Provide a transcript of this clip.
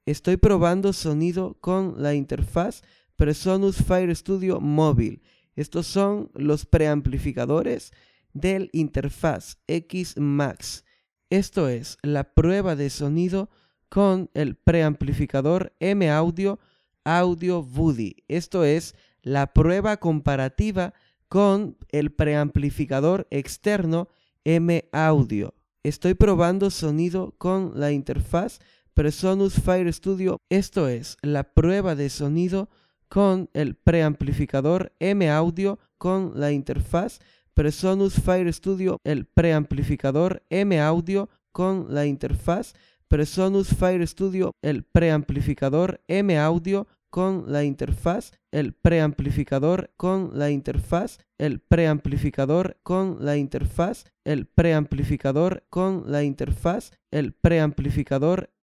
Estoy probando sonido con la interfaz Presonus Fire Studio móvil. Estos son los preamplificadores del interfaz X Max. Esto es la prueba de sonido con el preamplificador M-Audio Audio Buddy. Esto es la prueba comparativa con el preamplificador externo M-Audio. Estoy probando sonido con la interfaz Presonus Fire Studio. Esto es la prueba de sonido con el preamplificador M-Audio con la interfaz Presonus Fire Studio, el preamplificador M-Audio con la interfaz Presonus Fire Studio, el preamplificador M-Audio con la interfaz, el preamplificador con la interfaz, el preamplificador con la interfaz, el preamplificador con la interfaz, el preamplificador